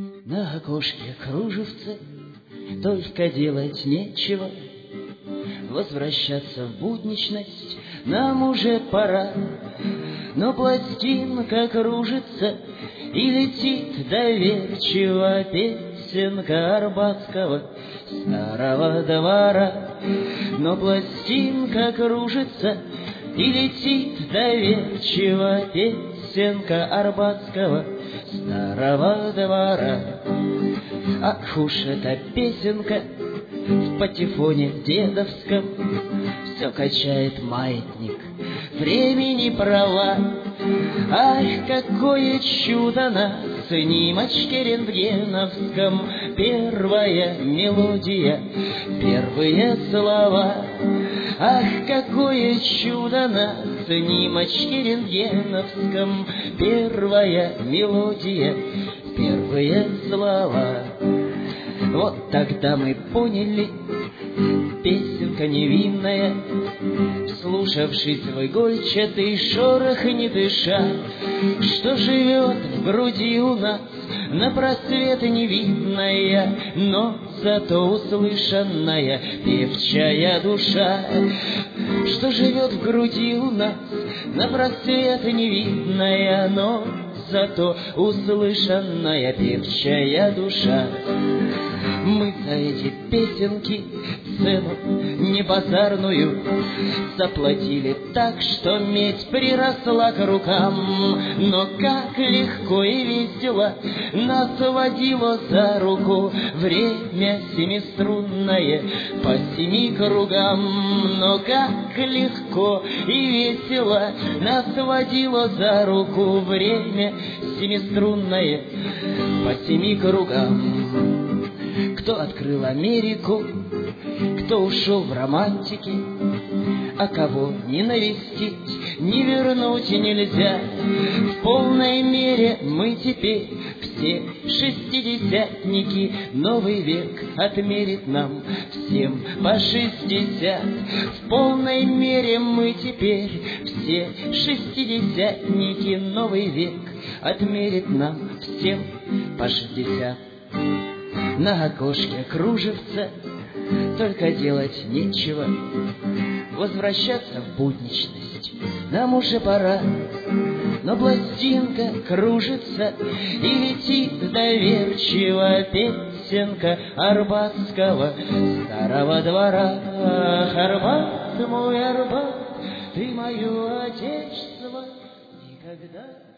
На окошке кружевцы, только делать нечего. Возвращаться в будничность нам уже пора. Но пластинка кружится, и летит доверчиво песенка Арбатского старого двора. Но пластинка кружится, и летит доверчиво песенка Арбатского старого двора. Ах уж эта песенка в патефоне дедовском все качает маятник времени права. Ах, какое чудо на снимочке рентгеновском! Первая мелодия, первые слова. Ах, какое чудо на снимочке рентгеновском! Первая мелодия, первые слова. Вот тогда мы поняли, песенка невинная, вслушавшись в игольчатый шорох не дыша, что живет в груди у нас на просвет невинная, но зато услышанная певчая душа. Что живет в груди у нас на просвет невинная, но зато услышанная певчая душа. Мы за эти песенки цену не базарную заплатили так, что медь приросла к рукам. Но как легко и весело нас водило за руку время семиструнное по семи кругам. Но как легко и весело нас водило за руку время семиструнное по семи кругам. Кто открыл Америку, кто ушел в романтики, а кого не навестить, не вернуть нельзя. В полной мере мы теперь все шестидесятники, новый век отмерит нам всем по 60. В полной мере мы теперь все шестидесятники, новый век отмерит нам всем по 60. На окошке кружевца, только делать нечего. Возвращаться в будничность нам уже пора. Но пластинка кружится, и летит доверчиво песенка Арбатского старого двора. Ах, Арбат, мой Арбат, ты мое отечество никогда